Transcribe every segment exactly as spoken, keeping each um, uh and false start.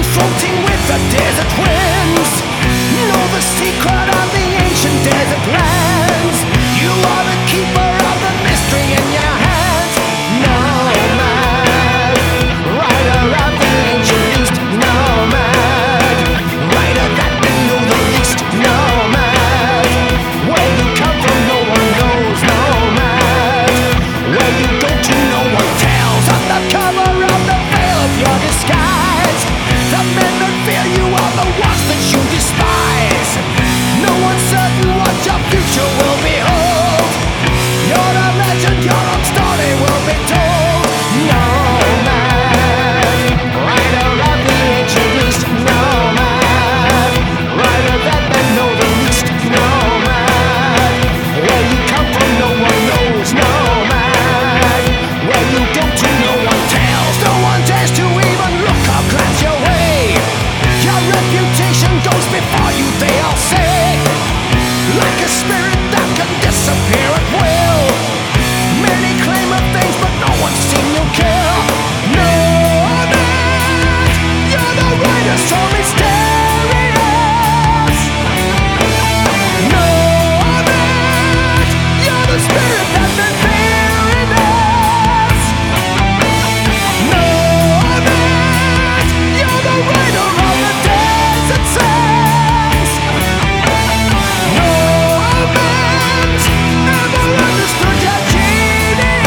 floating with the desert winds. Know the secret of the ancient desert lands. You are the keeper of the mystery in your hands. Nomad, rider of the ancient east. Nomad, rider that we know the least. Nomad, where you come from no one knows. Nomad, where you go to no one tells. On the cover of the veil of your disguise, the men that fear you are the ones that you despise. No one's certain what your future will behold. You're a legend, your own story will be told. Nomad, rider of the ancient east. Nomad, rider that men know the least. Nomad, where you come from no one knows. Nomad, where you go to no one tells. No one dares to even look or glance your way. Your reputation goes before you, they all say. Like a spirit that can disappear at will. Many claim of things, but no one's seen you kill. Nomad, you're the rider so mysterious. Nomad, you're the spirit that's been fearing us. Nomad, you're the rider of the desert sands. Nomad, never understood your genius.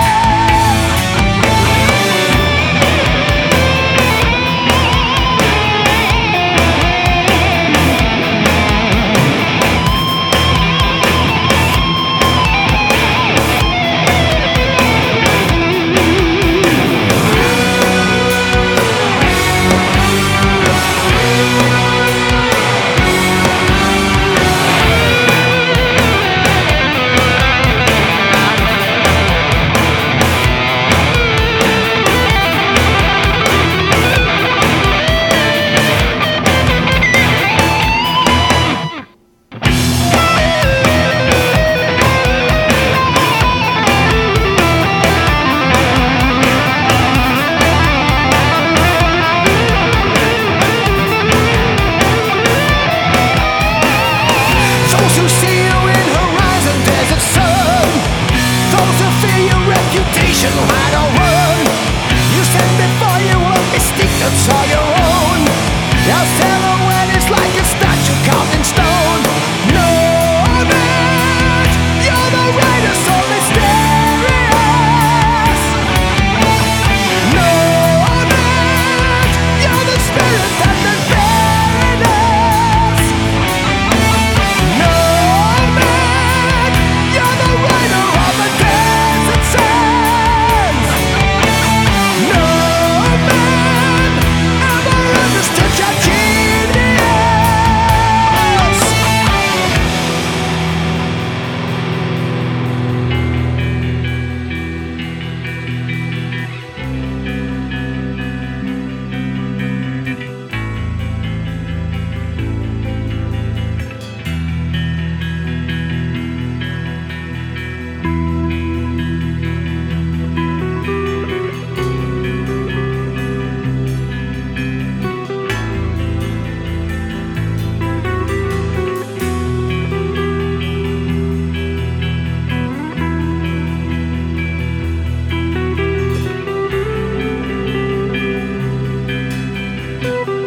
Those who see you in horizon desert sun, those who fear your reputation hide or run. You set before you a mystique that's all your own. Your silhouette is like a statue carved in stone. Nomad, you're the rider so mysterious. Nomad, you're the spirit that been bearing us. Nomad, you're the rider of the desert sands. Nomad, ever understood your genius. Thank you.